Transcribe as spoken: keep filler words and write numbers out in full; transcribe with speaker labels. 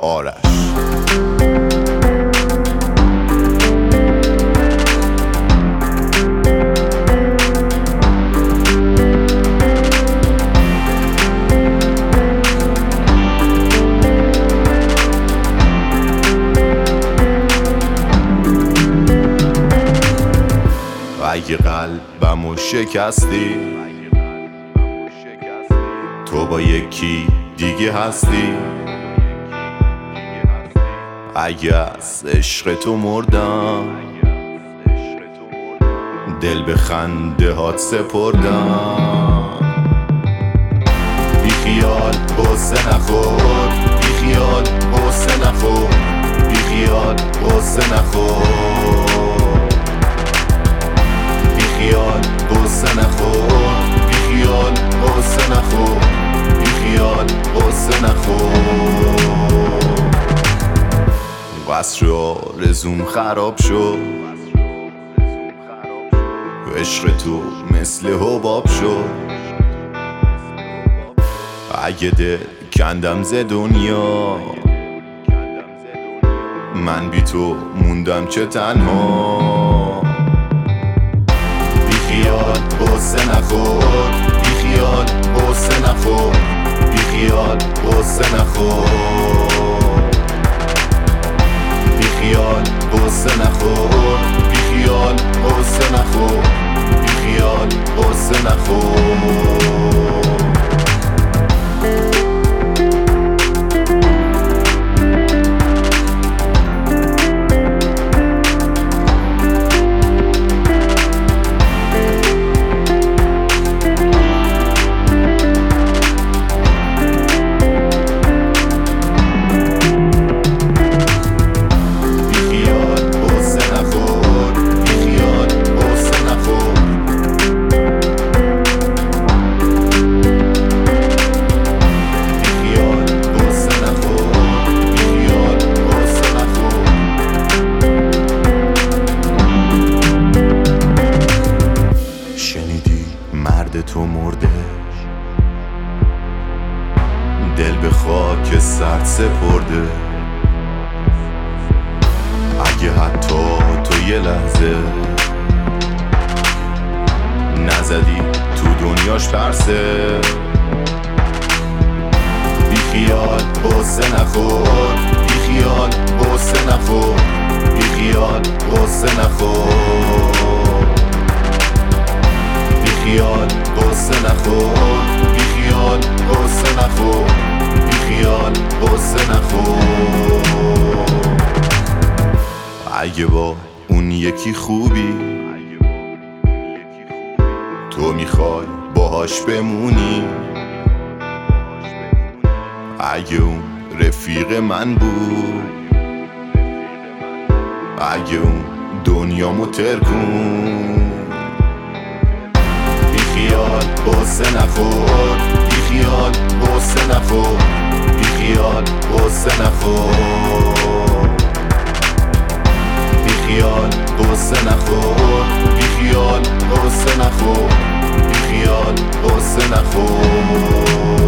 Speaker 1: آرش. اگه قلبمو شکستی تو با یکی دیگه هستی، اگه از عشق تو مردم دل به خنده هات سپردم. بی خیال قصه نخور، بی خیال قصه نخور، بی خیال قصه نخور، بی خیال قصه نخور، بی خیال قصه نخور، بی خیال قصه نخور. قصر آرزوم خراب شد، عشق تو مثل حباب شد. اگه دل کندم ز دنیا من بی تو موندم چه تنها. بی خیال قصه نخور، بی خیال قصه نخور، بی خیال قصه نخور، بی خیال قصه نخور، بی خیال قصه نخور، بی خیال قصه نخور. مرد تو مرده، دل به خاک سرد سپرده. اگه حتی تو یه لحظه نزدی تو دنیاش پرسه. بی خیال قصه نخور، بی خیال قصه نخور، بی خیال قصه نخور، بی خیال قصه نخور، بی خیال قصه نخور، بی خیال قصه نخور. اگه با اون یکی خوبی تو میخوای باهاش بمونی، اگه اون رفیق من بود، اگه اون دنیامو ترکون. بی خیال قصه نخور، بی خیال قصه نخور، بی خیال قصه نخور، بی خیال قصه نخور، بی خیال قصه نخور، بی خیال قصه نخور.